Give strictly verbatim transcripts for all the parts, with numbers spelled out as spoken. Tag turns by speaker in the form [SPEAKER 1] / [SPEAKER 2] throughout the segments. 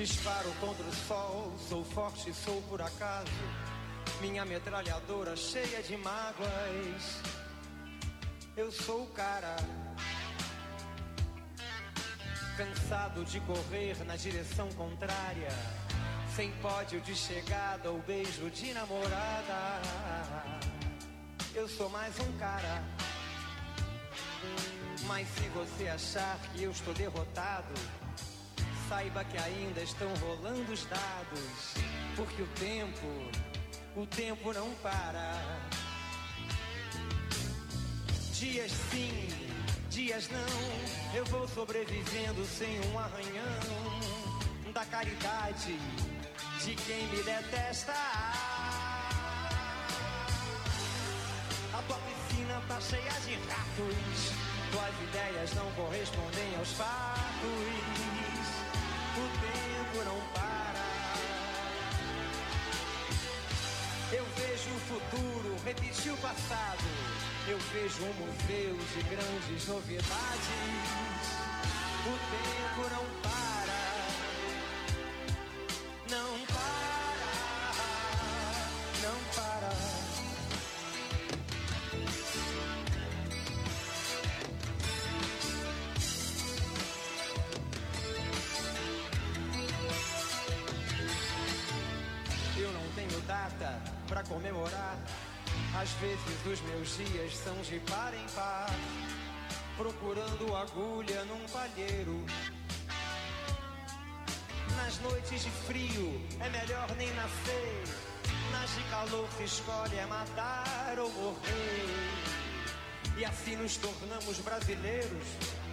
[SPEAKER 1] Disparo contra o sol, sou forte, sou por acaso. Minha metralhadora cheia de mágoas. Eu sou o cara, cansado de correr na direção contrária, sem pódio de chegada ou beijo de namorada. Eu sou mais um cara. Mas se você achar que eu estou derrotado, saiba que ainda estão rolando os dados, porque o tempo, o tempo não para. Dias sim, dias não, eu vou sobrevivendo sem um arranhão da caridade de quem me detesta. A tua piscina tá cheia de ratos, tuas ideias não correspondem aos fatos. O tempo não para. Eu vejo o futuro repetir o passado. Eu vejo um museu de grandes novidades. O tempo não para. Não para. Não para. Eu não tenho data pra comemorar. Às vezes os meus dias são de par em par, procurando agulha num palheiro. Nas noites de frio é melhor nem nascer, nas de calor se escolhe é matar ou morrer. E assim nos tornamos brasileiros.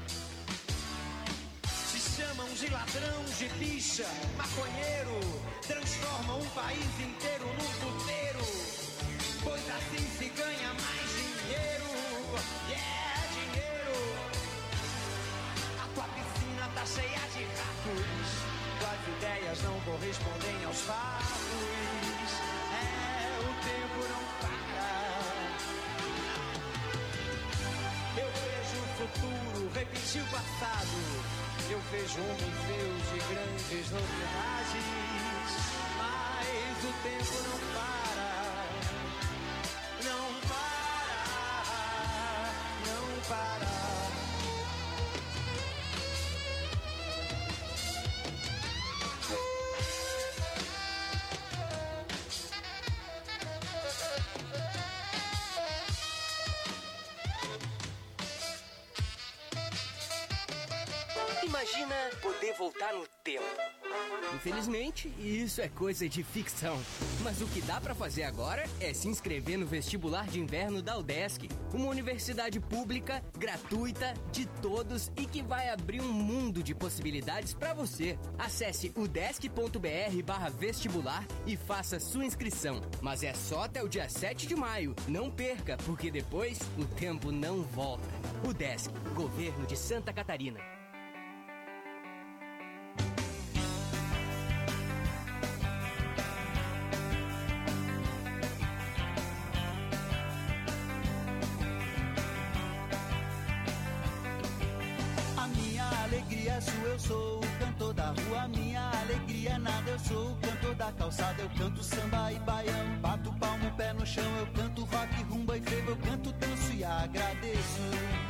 [SPEAKER 1] Chamam de ladrão, de bicha, maconheiro, transformam um país inteiro num puteiro, pois assim se ganha mais dinheiro. Yeah, dinheiro. A tua piscina tá cheia de ratos, tuas ideias não correspondem aos fatos. É, o tempo não para. Eu vejo o futuro repetir o passado. Eu vejo um museu de grandes novidades, mas o tempo não para, não para, não para.
[SPEAKER 2] Imagina poder voltar no tempo. Infelizmente, isso é coisa de ficção. Mas o que dá pra fazer agora é se inscrever no vestibular de inverno da UDESC, uma universidade pública, gratuita, de todos e que vai abrir um mundo de possibilidades pra você. Acesse udesc.br barra vestibular e faça sua inscrição. Mas é só até o dia sete de maio. Não perca, porque depois o tempo não volta. UDESC, Governo de Santa Catarina.
[SPEAKER 3] Eu sou o cantor da rua, minha alegria é nada. Eu sou o cantor da calçada, eu canto samba e baião, bato palmo, pé no chão. Eu canto rock, rumba e frevo, eu canto, danço e agradeço.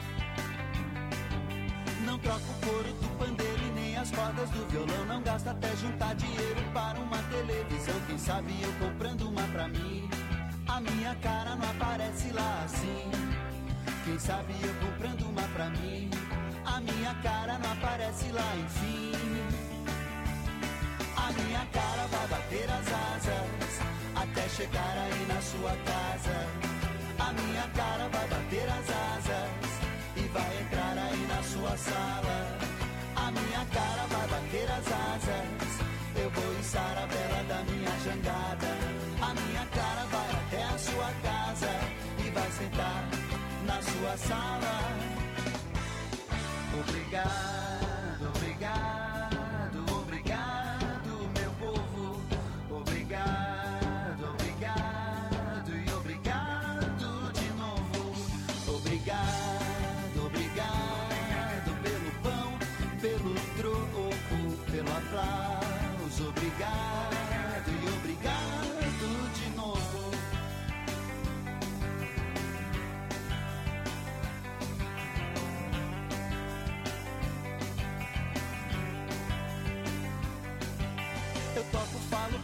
[SPEAKER 3] Não troco o couro do pandeiro e nem as cordas do violão. Não gasto até juntar dinheiro para uma televisão. Quem sabe eu comprando uma pra mim, a minha cara não aparece lá assim. Quem sabe eu comprando uma pra mim, a minha cara não aparece lá, enfim. A minha cara vai bater as asas até chegar aí na sua casa. A minha cara vai bater as asas e vai entrar aí na sua sala. A minha cara vai bater as asas, eu vou içar a vela da minha jangada. A minha cara vai até a sua casa e vai sentar na sua sala. Obrigado, obrigado, obrigado, meu povo. Obrigado, obrigado e obrigado de novo. Obrigado, obrigado pelo pão, pelo troco, pelo aplauso.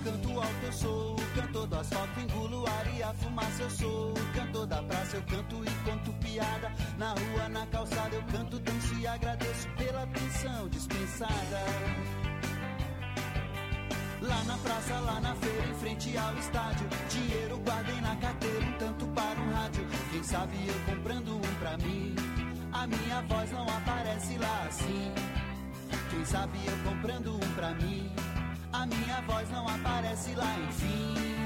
[SPEAKER 3] canto alto, eu sou o cantor do asfalto, engulo ar e a fumaça, eu sou o cantor da praça, eu canto e conto piada, na rua, na calçada, eu canto, danço e agradeço pela atenção dispensada. Lá na praça, lá na feira, em frente ao estádio, dinheiro guardei na carteira, um tanto para um rádio, quem sabe eu comprando um pra mim, a minha voz não aparece lá assim. Quem sabe eu comprando um pra mim, a minha voz não aparece lá, enfim.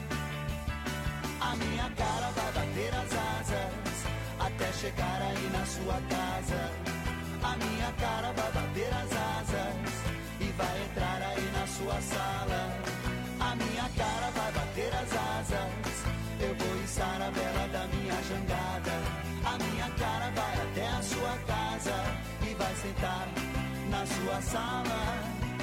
[SPEAKER 3] A minha cara vai bater as asas até chegar aí na sua casa. A minha cara vai bater as asas e vai entrar aí na sua sala. A minha cara vai bater as asas, eu vou içar a vela da minha jangada. A minha cara vai até a sua casa e vai sentar na sua sala.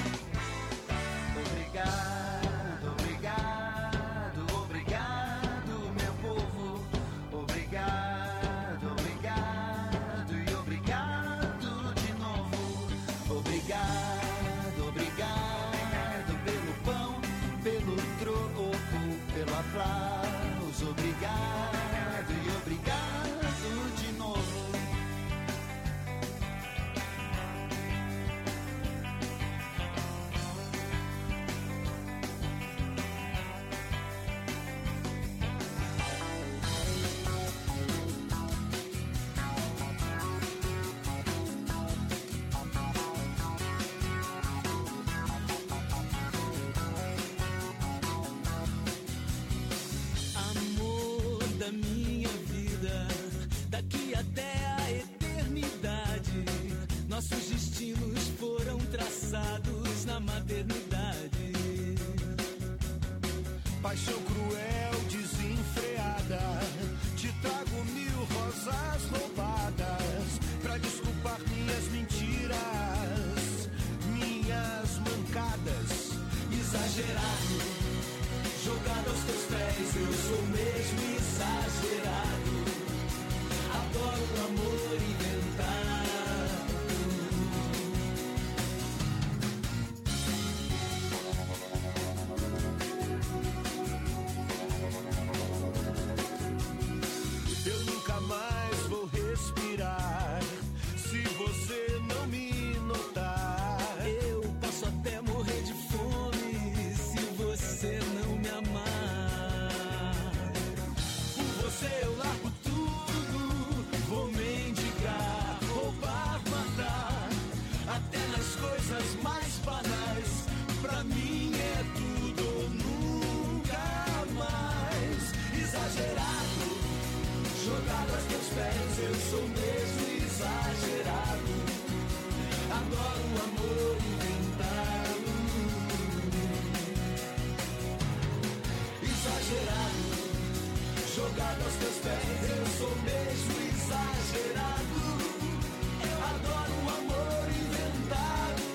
[SPEAKER 3] Obrigado, obrigado, obrigado, meu povo. Obrigado, obrigado e obrigado de novo. Obrigado, obrigado pelo pão, pelo troco, pelo aplauso. Obrigado e obrigado de novo.
[SPEAKER 4] Nossos destinos foram traçados na maternidade.
[SPEAKER 5] Paixão cruel, desenfreada, te trago mil rosas roubadas pra desculpar minhas mentiras, minhas mancadas.
[SPEAKER 4] Exagerado, jogado aos teus pés, eu sou mesmo exagerado. Adoro o amor inventado. Eu sou mesmo exagerado. Adoro o amor inventado. Exagerado, jogado aos teus pés. Eu sou mesmo exagerado. Eu adoro o amor inventado.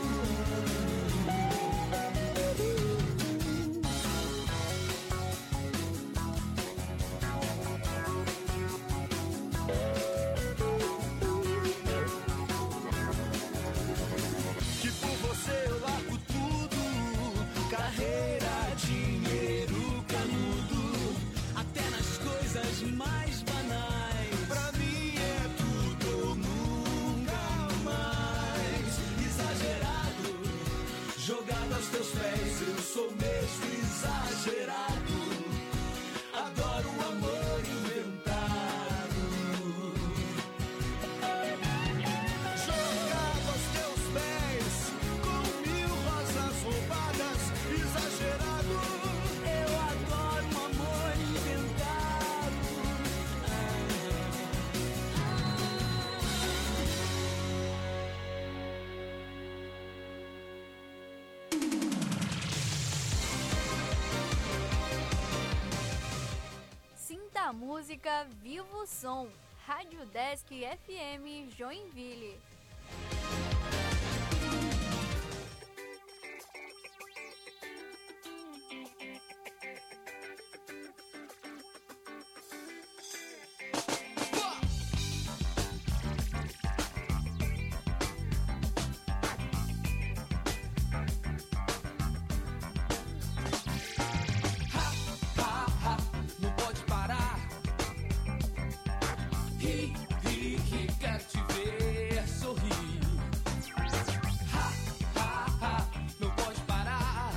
[SPEAKER 4] Mais banais. Pra mim é tudo ou nunca mais. Exagerado, jogado aos teus pés. Eu sou mesmo exagerado. Adoro o amor inventado. Jogado aos teus pés, com mil rosas roubadas. Exagerado, eu adoro o amor inventado.
[SPEAKER 6] A música Viva o Som, Rádio Desk F M Joinville.
[SPEAKER 4] Ri, ri, ri, quero te ver sorrir. Ha, ha, ha, não pode parar.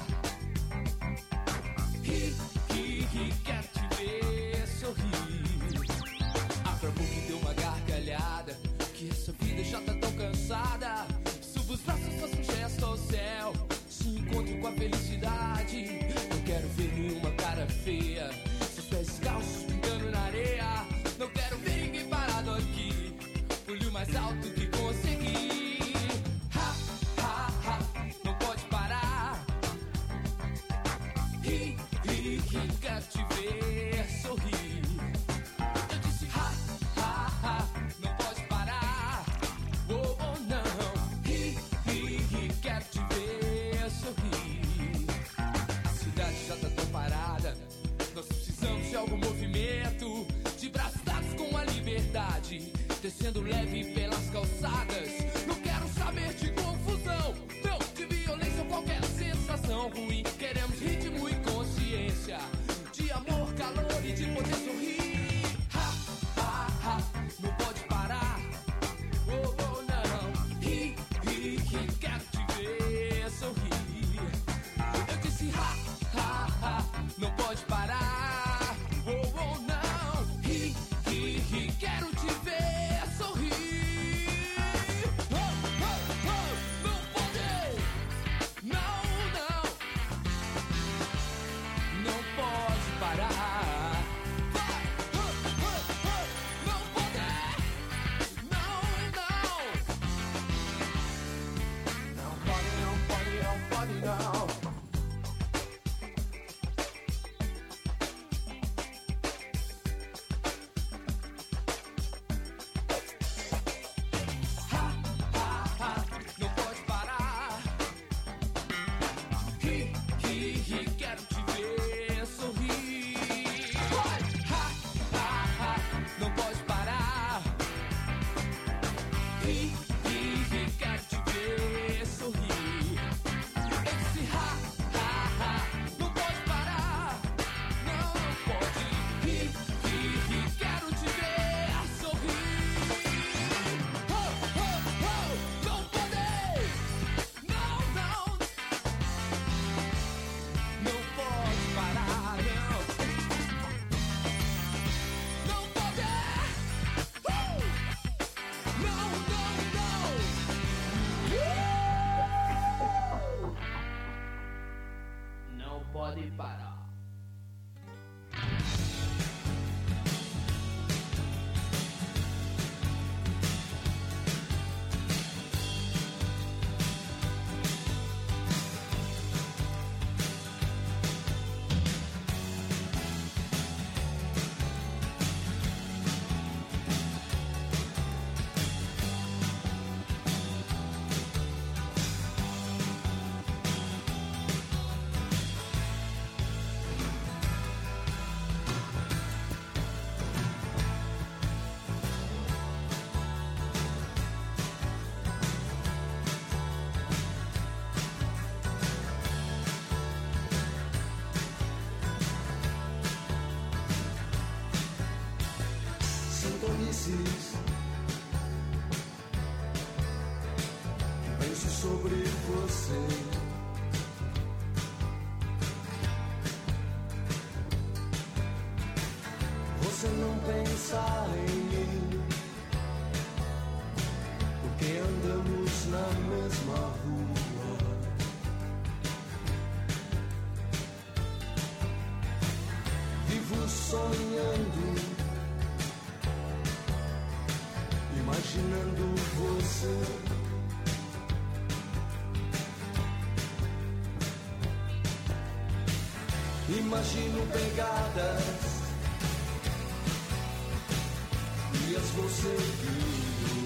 [SPEAKER 4] Ri, ri, ri, quero te ver sorrir. Abra a boca e dê uma gargalhada, que essa vida já tá tão cansada. Suba os braços, faça um gesto ao céu, se encontre com a felicidade. Não quero ver nenhuma cara feia, seus pés descalços pingando na areia. Não quero ver ninguém parado aqui, pule o mais alto que conseguir. Ha, ha, ha, não pode parar. Ri, ri, ri, quero te ver sorrir. Eu disse ha, ha, ha, não pode parar. Oh, oh, não. Ri, ri, ri, quero te ver sorrir. A cidade já tá tão parada, nós precisamos de algum movimento, de braços dados com a liberdade, descendo leve pelas calçadas. Não quero saber de confusão, não, de violência ou qualquer sensação ruim. Queremos ritmo e consciência, de amor, calor e de poder sorrir. Ha, ha, ha, não pode parar. Oh, oh, não. Ri, ri, ri, quero te ver sorrir. Eu disse ha, ha, ha, não pode parar. Oh, oh, não. Ri, ri, ri, quero te ver sorrir. Oh, oh, oh, não pode. Não, não. Não pode parar. Vai. Oh, oh, oh, não pode. Não, não. Não pode, não pode, não pode, não. Ha, ha, ha, não pode parar. Ri, ri, ri, quero te ver sorrir. Vai! Ha, ha, ha, não pode parar. Ri, ri, ri, quero te ver sorrir. Eu disse ha, ha, ha, não pode parar. Não, não pode. Ri, ri, ri, quero te ver sorrir. Oh, oh, oh, não pode. Não, não. Não pode parar, não. Não pode. Uh! Não, não, não. Não pode parar.
[SPEAKER 5] Sintonices. Pense sobre você. Você não pensa em mim, porque andamos na mesma rua. Vivo sonhando, imaginando você. Imagino pegadas e as você viu.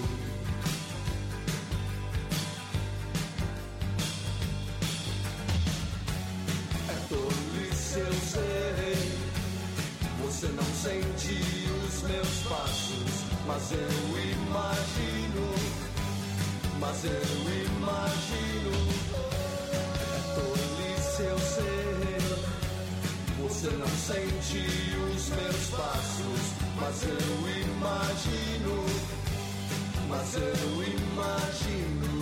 [SPEAKER 5] É tolice, eu sei. Você não sente os meus passos, mas eu imagino, mas eu imagino. É tolice, eu sei. Você não sente os meus passos, mas eu imagino.
[SPEAKER 3] imagino, mas eu imagino.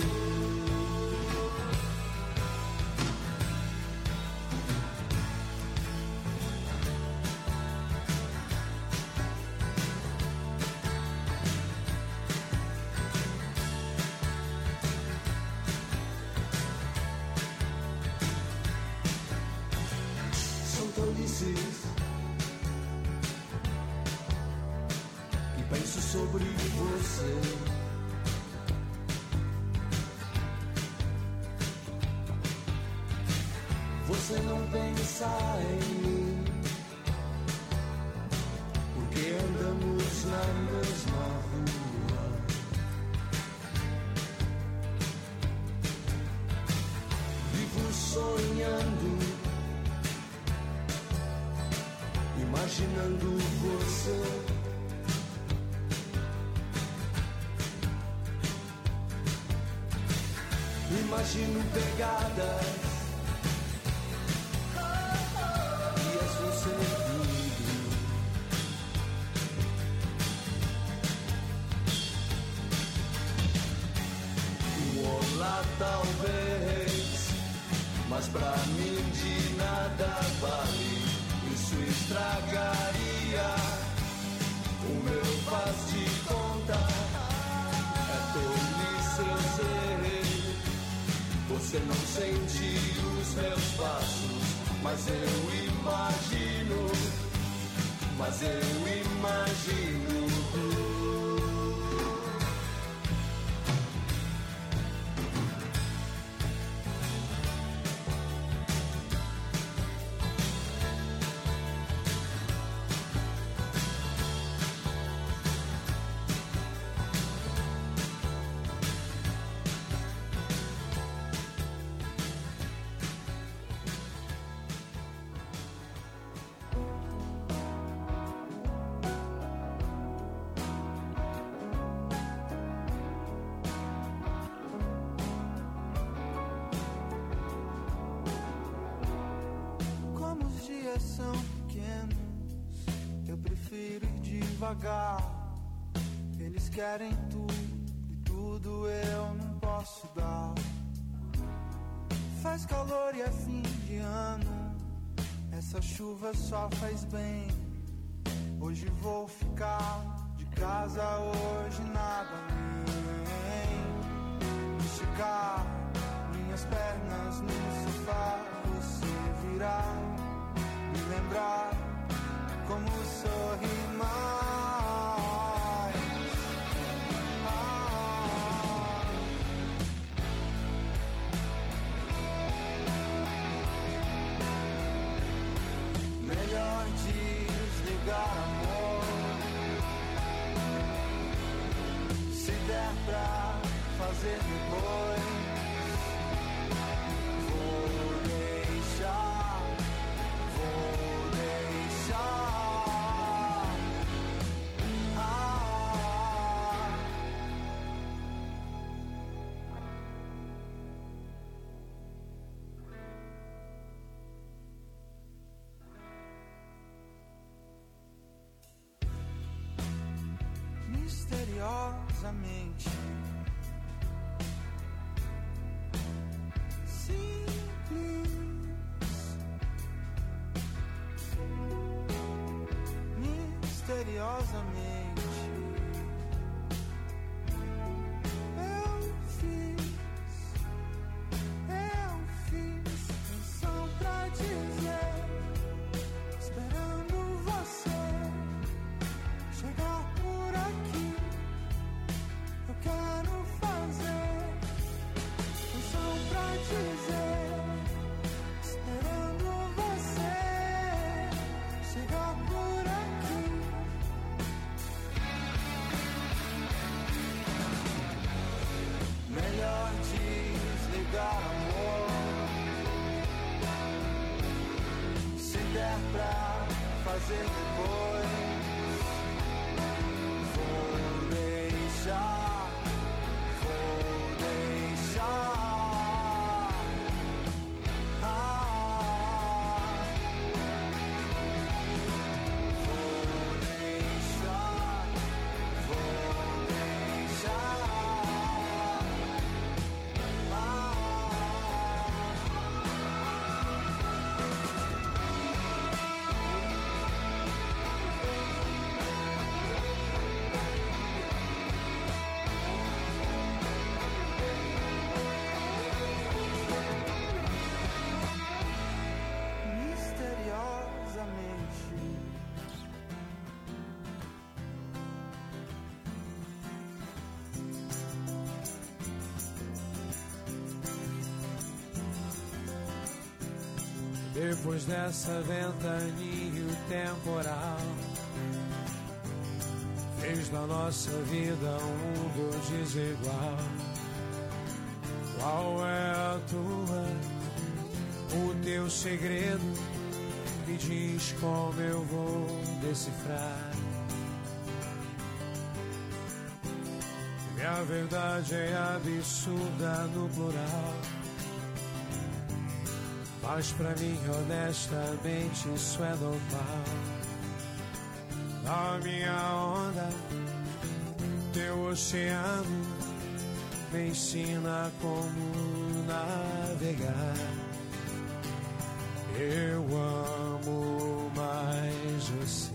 [SPEAKER 3] São tolices que penso sobre você. Você não pensa em mim, porque andamos na mesma rua. Vivo sonhando, imaginando você. Imagino pegadas e és você vindo. Um olá talvez, mas pra mim de nada vale. Isso estragaria o meu faz de conta. É tolice eu sei. Você não sente os meus passos, mas eu imagino, mas eu imagino. São pequenos, eu prefiro ir devagar. Eles querem tudo e tudo eu não posso dar. Faz calor e é fim de ano, essa chuva só faz bem. Hoje vou ficar de casa, hoje nada nem esticar minhas pernas no sofá, você virar, me lembrar como sorri mais. Ah. Melhor desligar, amor, se der pra fazer depois. Vou deixar, vou deixar. Ah. Misteriosamente simples, misteriosamente eu fiz, eu fiz canção pra dizer, esperando você chegar por aqui. Eu quero fazer canção pra dizer, esperando você chegar por aqui. Melhor desligar, amor, se der pra fazer depois. Vou deixar, vou deixar. Ah. Vou deixar.
[SPEAKER 5] Depois dessa ventania temporal, fez da nossa vida um mundo desigual. Qual é a tua, o teu segredo? Me diz como eu vou decifrar. Minha verdade é absurda no plural, mas pra mim honestamente isso é normal. Na minha onda, teu oceano me ensina como navegar. Eu amo mais você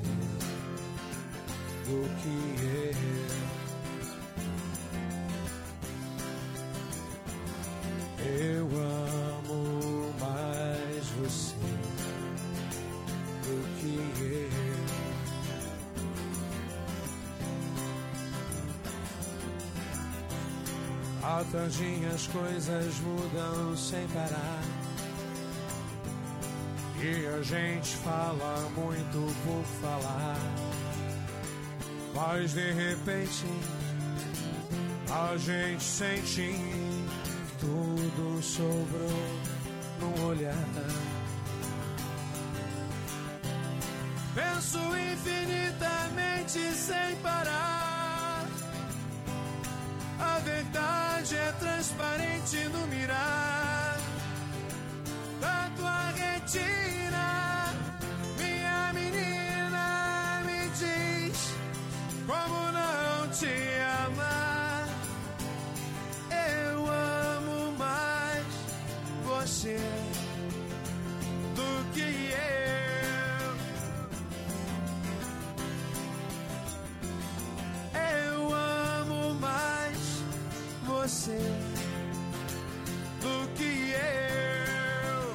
[SPEAKER 5] do que eu. Eu amo mais você do que eu. A tardinha as coisas mudam sem parar, e a gente fala muito por falar, mas de repente a gente sente tudo sobrou num olhar. Penso infinitamente sem parar. A verdade é transparente no mirar da tua retina. Minha menina, me diz como não te amar. Eu amo mais você do que eu. Eu amo mais você do que eu.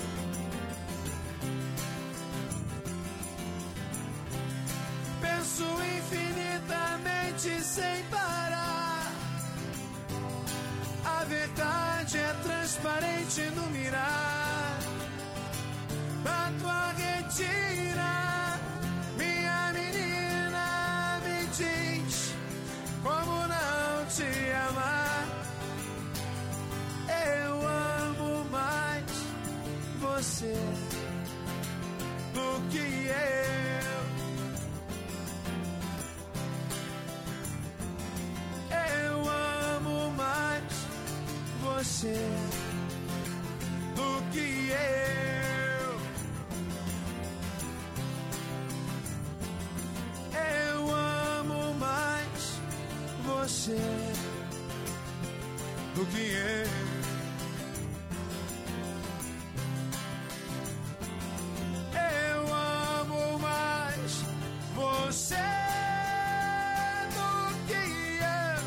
[SPEAKER 5] Penso infinitamente sem parar. A verdade é transparente no mirar da tua retina. Minha menina, me diz como não te amar. Eu amo mais você do que eu. Eu amo mais você do que eu. Eu amo mais você do que eu. Eu amo mais você do que eu.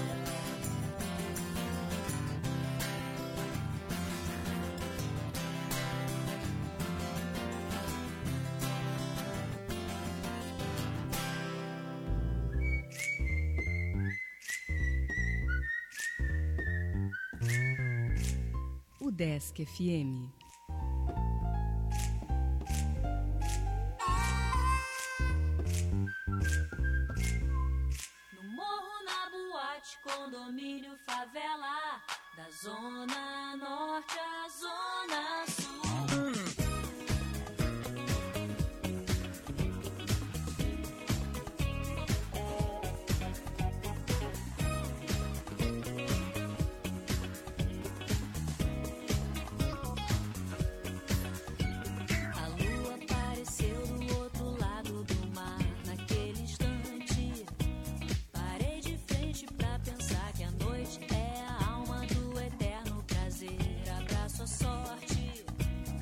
[SPEAKER 7] O Desk F M.
[SPEAKER 8] No morro, na boate, condomínio, favela, da zona norte à zona sul. Sorte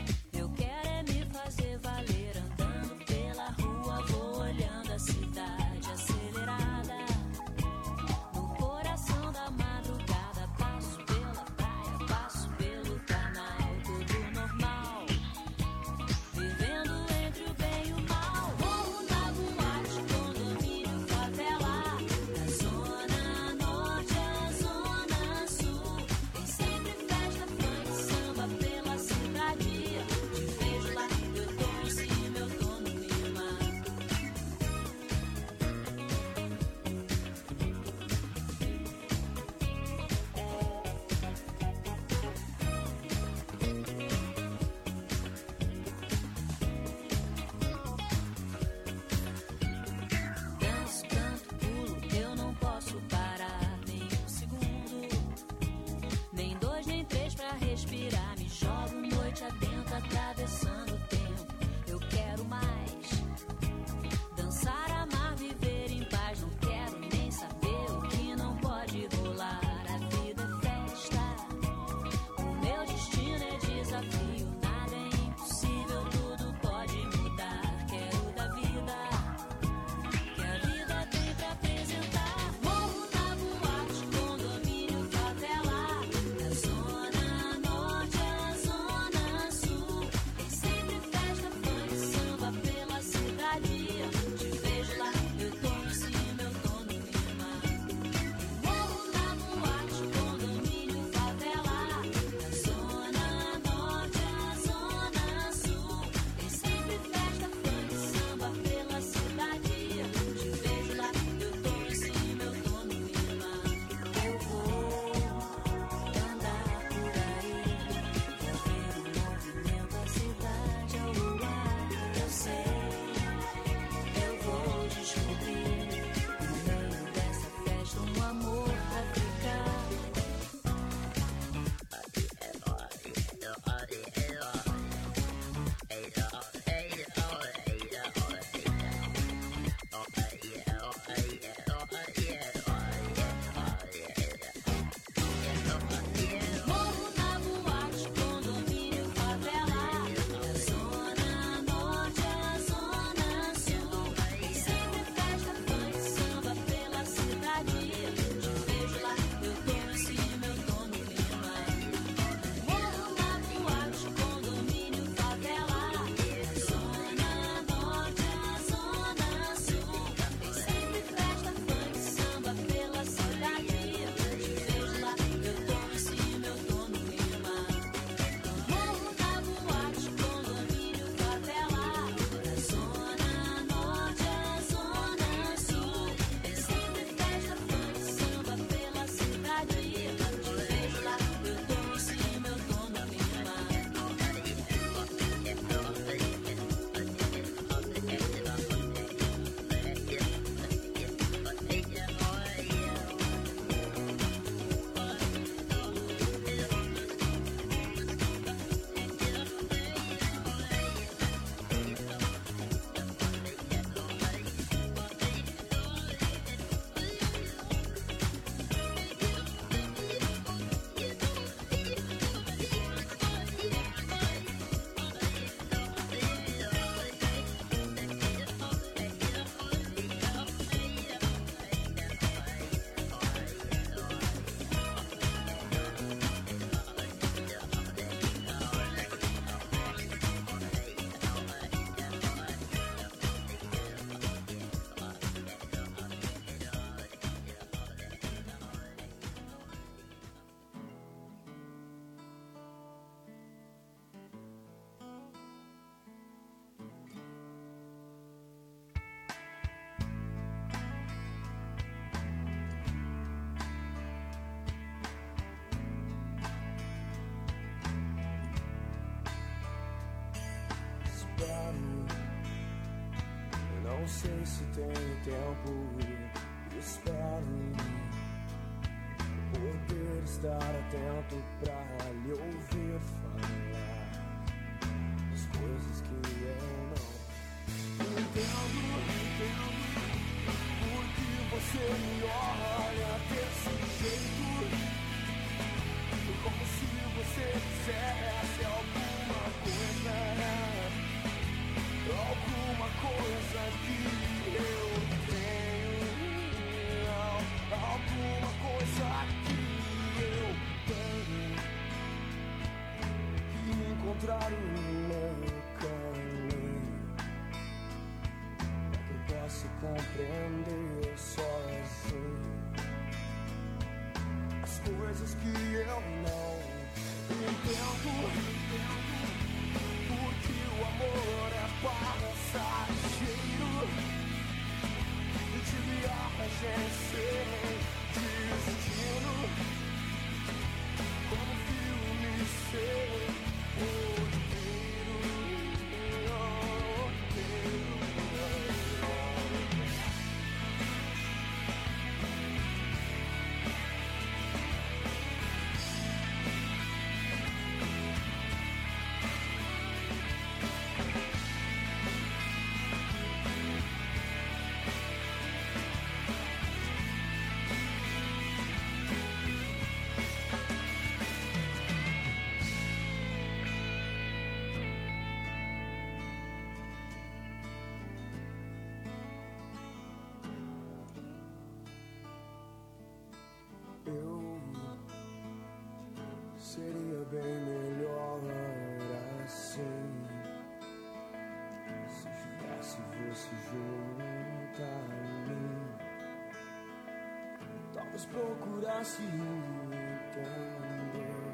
[SPEAKER 5] Não sei se tenho tempo, espero poder estar atento pra lhe ouvir falar as coisas que eu não entendo, entendo. Porque você me olha desse jeito, como se você quisesse alguma coisa, alguma coisa que eu tenho, alguma coisa que eu tenho, e encontrar o meu caminho, pra que eu possa compreender sozinho as coisas que eu não entendo, entendo. Porque o amor é passageiro, de viagem sem destino, como filme sem roteiro, roteiro. Seria bem melhor assim, se tivesse você junto a mim. Talvez procurasse entender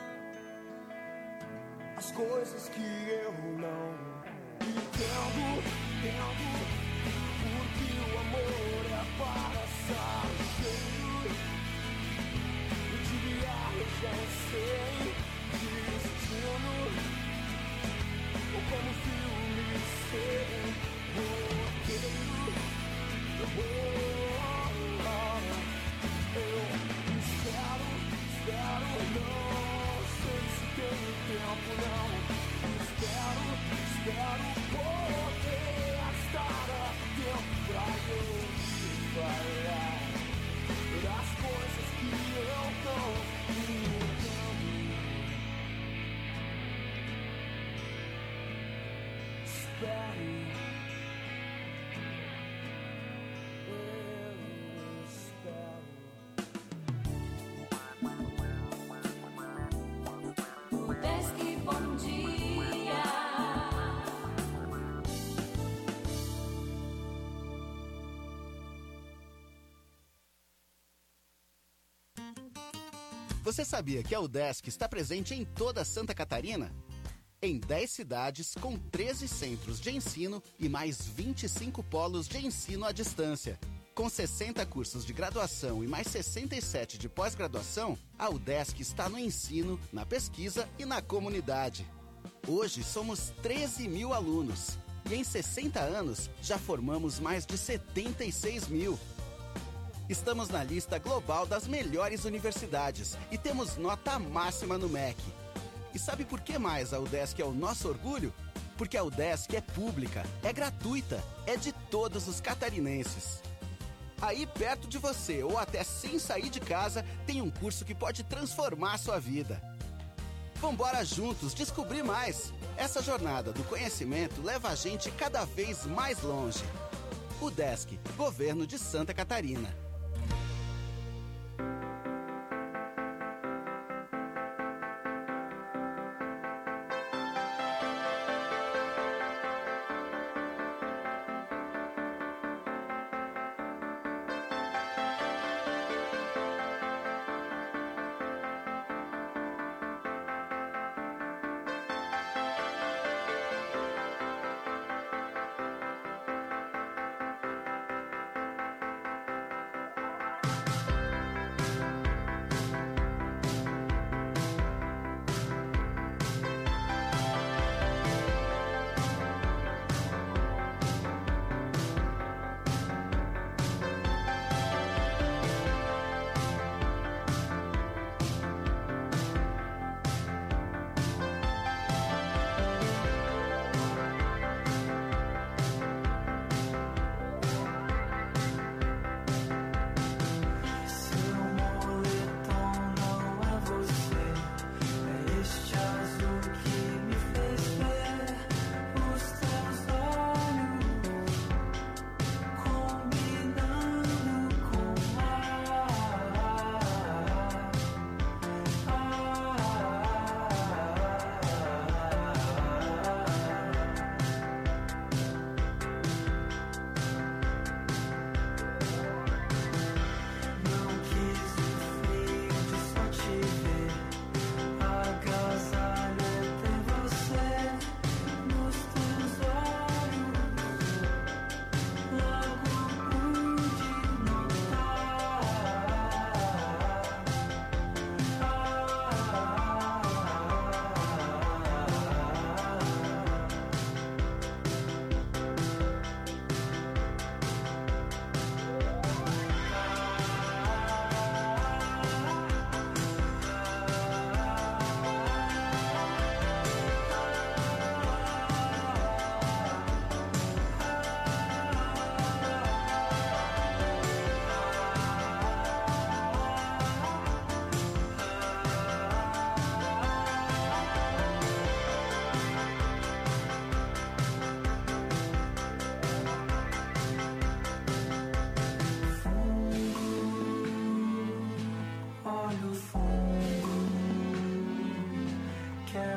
[SPEAKER 5] as coisas que eu não entendo, entendo. Porque o amor é passageiro, de viagem sem destino, ou como filme sem roteiro. Oh, oh, eu espero, espero, não sei se tenho tempo, não. Espero, espero poder estar a tempo pra eu falar das coisas que eu não entendo. Espero, eu espero.
[SPEAKER 8] Desk, bom dia.
[SPEAKER 9] Você sabia que a UDESC está presente em toda Santa Catarina? Em dez cidades, com treze centros de ensino e mais vinte e cinco polos de ensino à distância. Com sessenta cursos de graduação e mais sessenta e sete de pós-graduação, a UDESC está no ensino, na pesquisa e na comunidade. Hoje somos treze mil alunos e em sessenta anos já formamos mais de setenta e seis mil. Estamos na lista global das melhores universidades e temos nota máxima no M E C. E sabe por que mais a UDESC é o nosso orgulho? Porque a UDESC é pública, é gratuita, é de todos os catarinenses. Aí perto de você ou até sem sair de casa, tem um curso que pode transformar a sua vida. Vambora juntos descobrir mais. Essa jornada do conhecimento leva a gente cada vez mais longe. UDESC, Governo de Santa Catarina.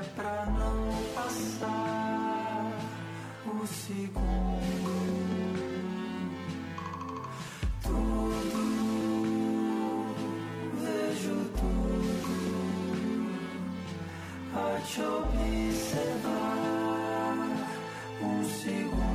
[SPEAKER 5] pra não passar o segundo. Tudo, vejo tudo a te observar um segundo.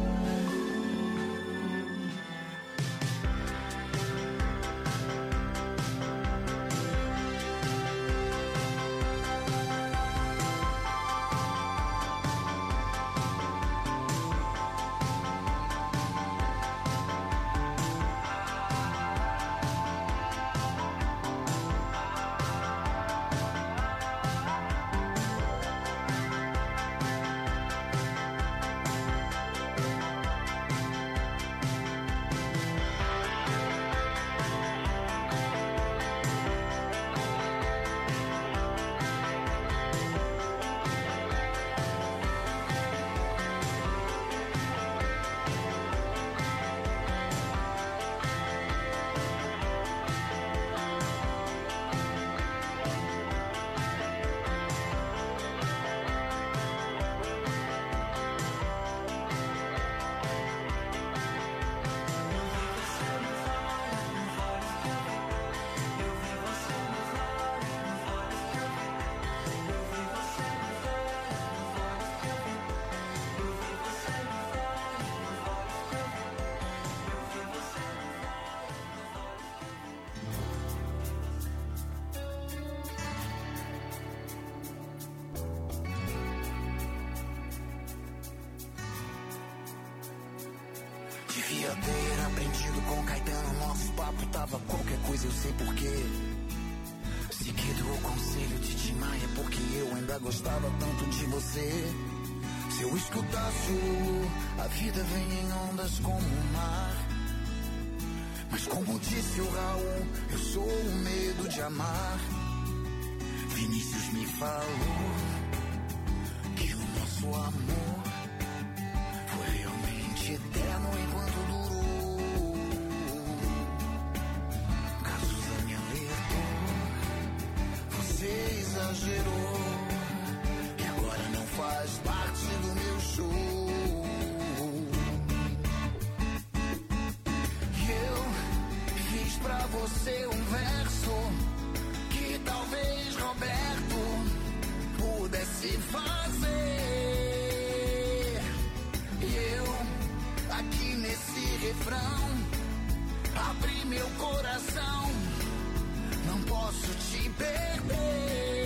[SPEAKER 3] Devia ter aprendido com Caetano. Nosso papo tava qualquer coisa, eu sei porquê. Seguido o conselho de Tim Maia, porque eu ainda gostava tanto de você. Se eu escutasse o a vida vem em ondas como o mar. Mas como disse o Raul, eu sou o medo de amar. Vinícius me falou que o nosso amor foi realmente eterno enquanto durou. Cazuza me alertou, você exagerou, e agora não faz parte do meu show. E eu fiz pra você um verso que talvez Roberto pudesse fazer. E eu, aqui nesse refrão, abri meu coração, não posso te perder.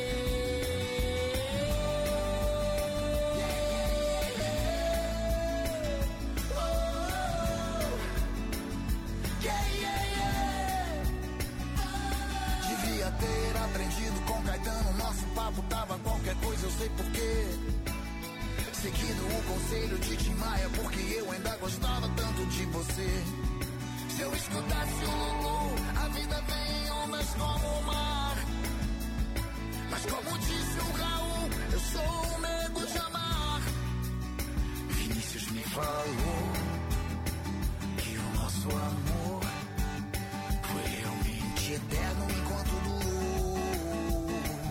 [SPEAKER 3] Devia ter aprendido com Caetano, nosso papo tava qualquer coisa, eu sei porquê. Seguido o conselho de Tim Maia, porque eu ainda gostava tanto de você. Se eu escutasse o Lulu, a vida vem em ondas como o mar. Mas como disse o Raul, eu sou o medo de amar. Vinícius me falou que o nosso amor foi realmente eterno enquanto durou.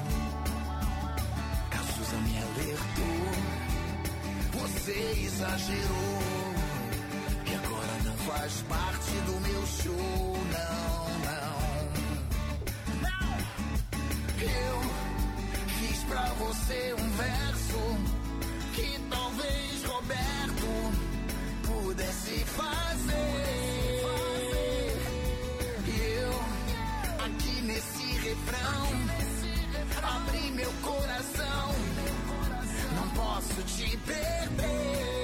[SPEAKER 3] Cazuza me alertou, você exagerou, e agora não faz parte do meu show, não, não. Não! Eu fiz pra você um verso que talvez Roberto pudesse fazer. E eu, aqui nesse refrão, abri meu coração, não posso te perder.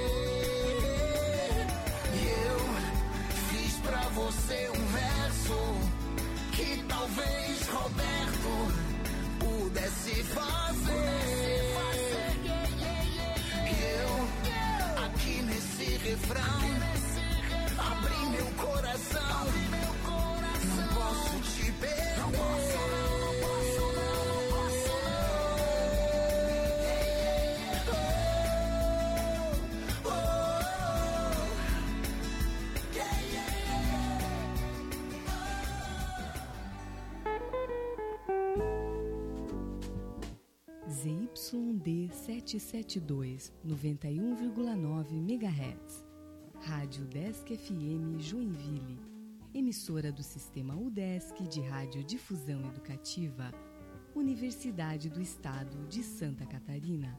[SPEAKER 3] E eu fiz pra você um verso que talvez Roberto pudesse fazer. E eu, aqui nesse refrão, abri meu coração, não posso te perder. Não posso, não, não posso, não, não posso, não.
[SPEAKER 7] Z Y D setecentos e setenta e dois, noventa e um vírgula nove megahertz. Rádio Desk F M Joinville. Emissora do Sistema UDESC de Radiodifusão Educativa, Universidade do Estado de Santa Catarina.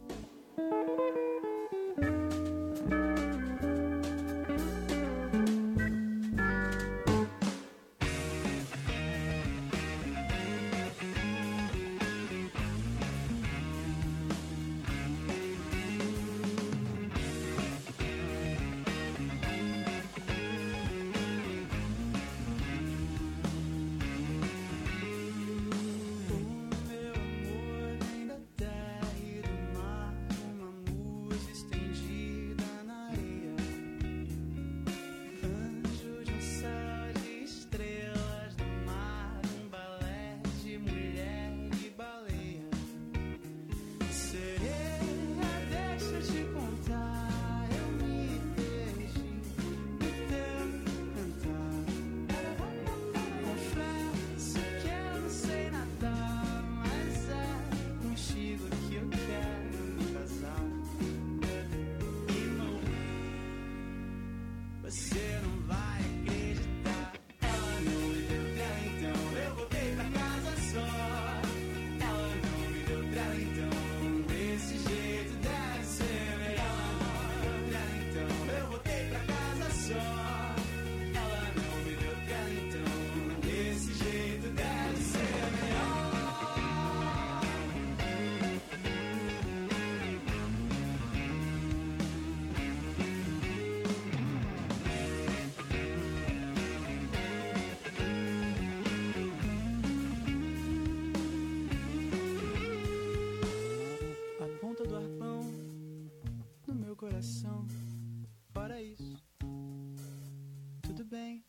[SPEAKER 3] Fora isso, tudo bem.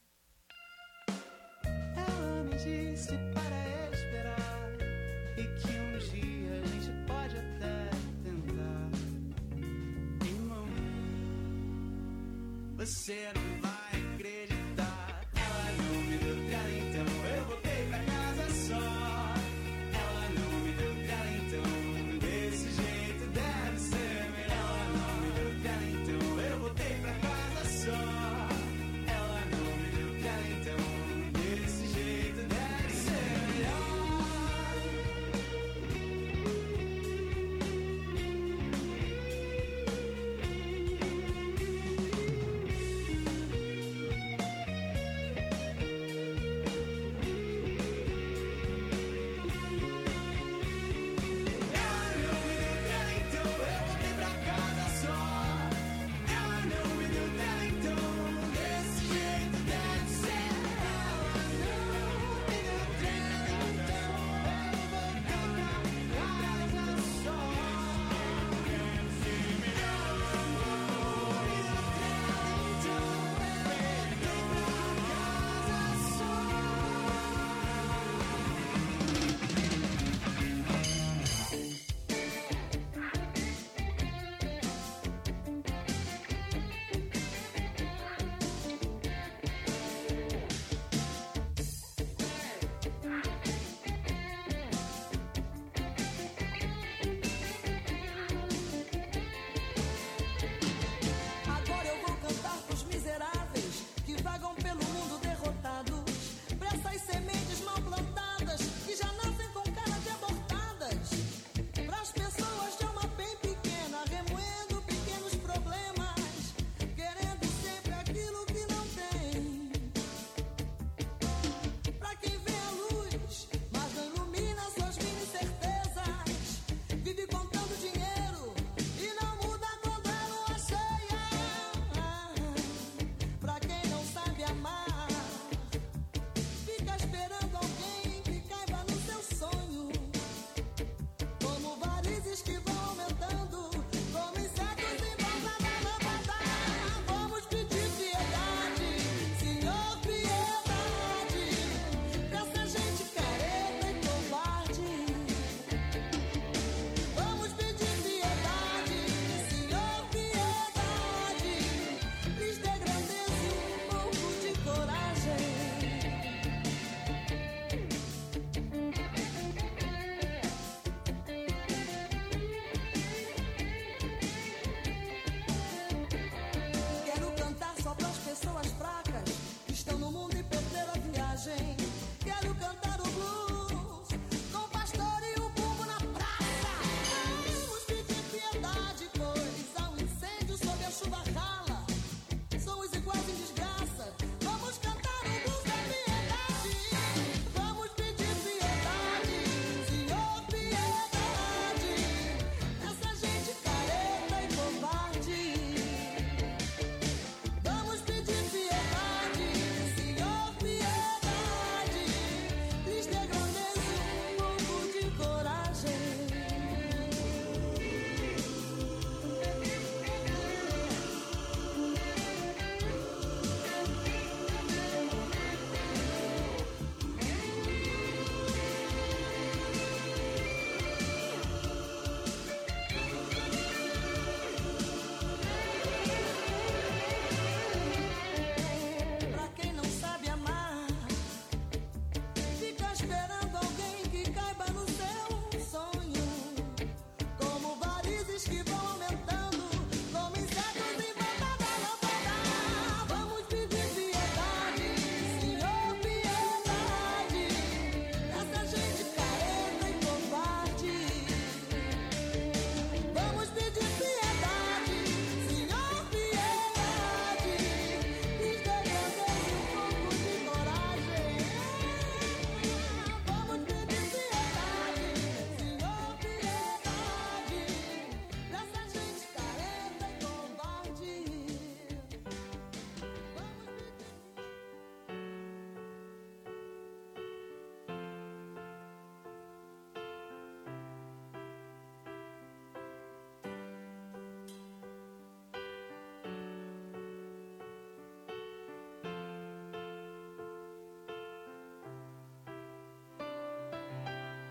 [SPEAKER 3] Ela me disse para esperar e que um dia a gente pode até tentar. Irmão, você não vai acreditar. Ela não me deu trela, então eu voltei pra casa só. Ela não me deu trela, então desse jeito deve ser melhor. Ela não me deu trela, então eu voltei pra casa só. Ela não me deu trela, então desse jeito deve ser melhor.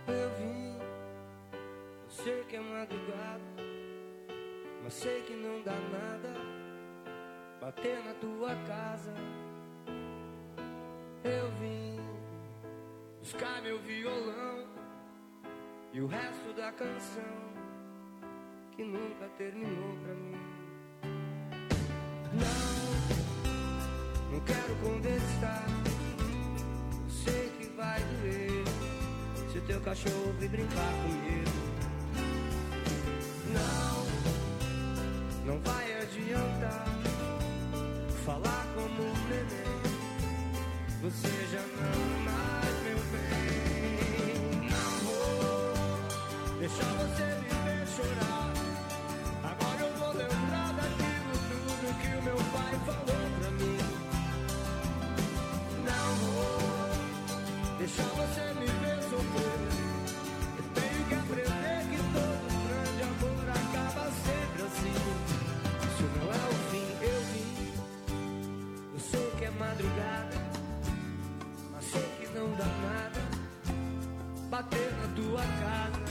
[SPEAKER 1] Eu vim, eu sei que é madrugada, mas sei que não dá nada bater na tua casa. Eu vim buscar meu violão e o resto da canção que nunca terminou pra mim. Não, não quero conversar, sei que vai doer se o teu cachorro vir brincar comigo. Não, não vai adiantar falar como um neném, você já não é mais meu bem. Não vou deixar você me ver chorar, agora eu vou lembrar daquilo tudo que o meu pai falou pra mim. Não vou deixar você me ver sofrer, eu tenho que aprender que todo grande amor acaba sempre assim. Isso não é o fim, eu vim, eu sei que é madrugada, mas sei que não dá nada bater na tua casa.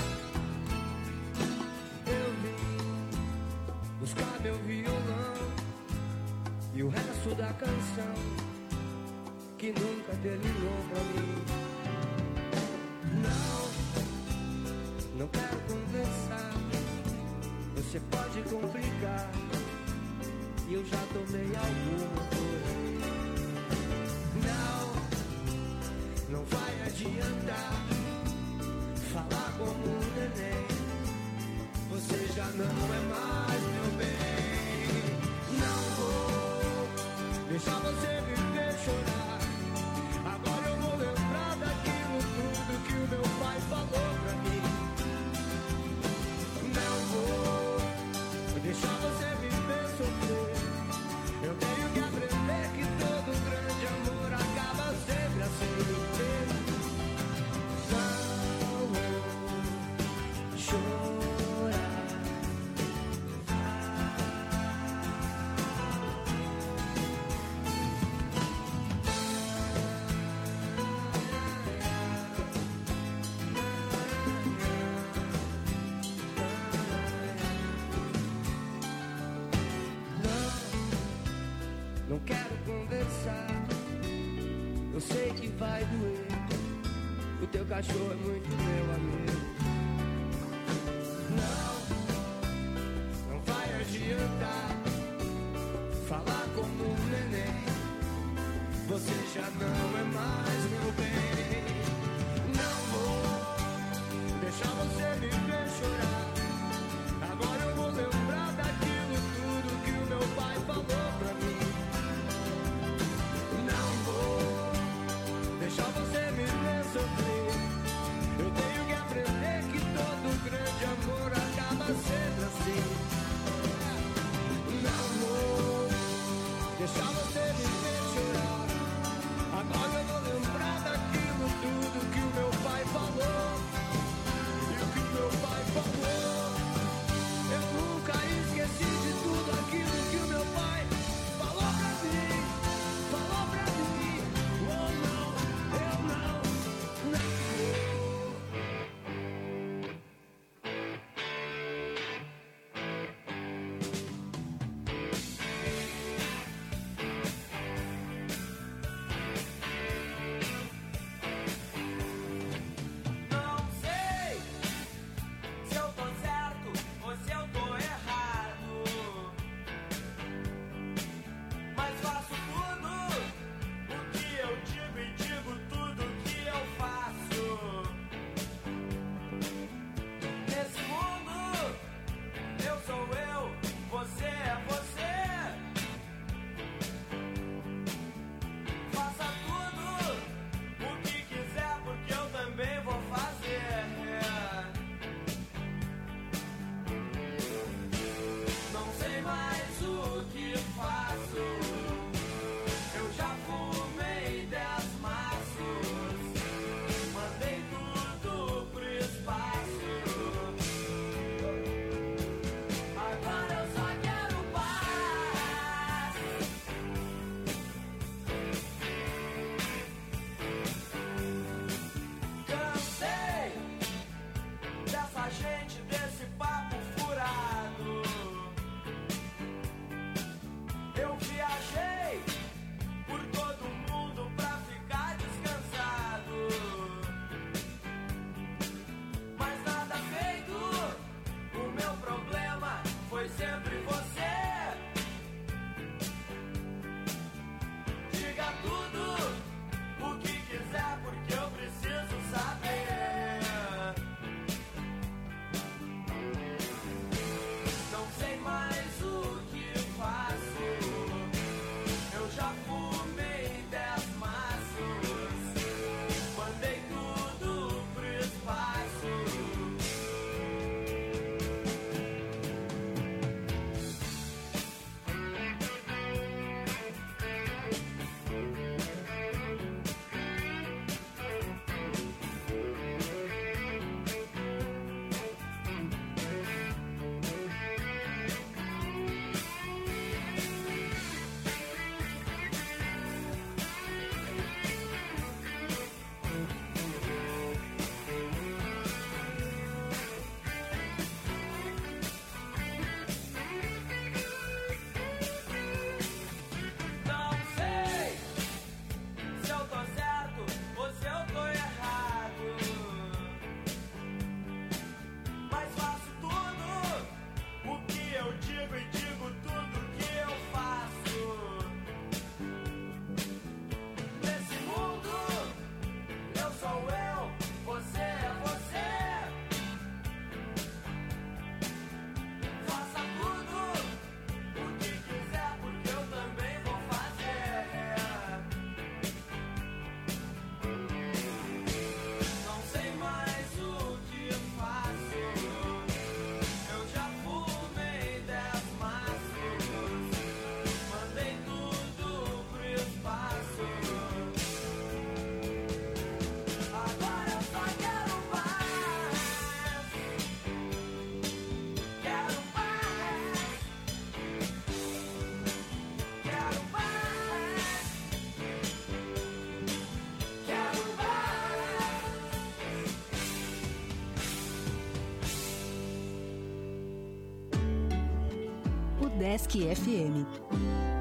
[SPEAKER 1] Eu vim buscar meu violão e o resto da canção que nunca terminou pra mim. Não, não quero conversar, você pode complicar, e eu já tomei alguma por aí. Não, não vai adiantar falar como um neném, você já não é mais meu bem. Não vou deixar você me ver chorar, agora eu vou lembrar daquilo tudo que o meu pai falou pra mim. Não vou deixar você me ver sofrer, eu tenho que aprender que todo grande amor acaba sempre assim. Não vou chorar, não, não quero conversar, eu sei que vai doer, o teu cachorro é muito meu amigo. Não, não vai adiantar falar como um neném, você já não é mais meu bem. Não vou deixar você me ver chorar, agora eu vou lembrar daquilo tudo que o meu pai falou pra mim. Não vou deixar você me ver sofrer, eu tenho que aprender que todo grande amor acaba sempre assim. Não vou deixar você me ver chorar, agora eu vou lembrar daquilo tudo que o meu pai falou. E o que o meu pai falou, eu nunca esqueci de tudo aquilo que o meu pai falou pra mim, falou pra mim. Oh não, eu não
[SPEAKER 7] Udesc F M.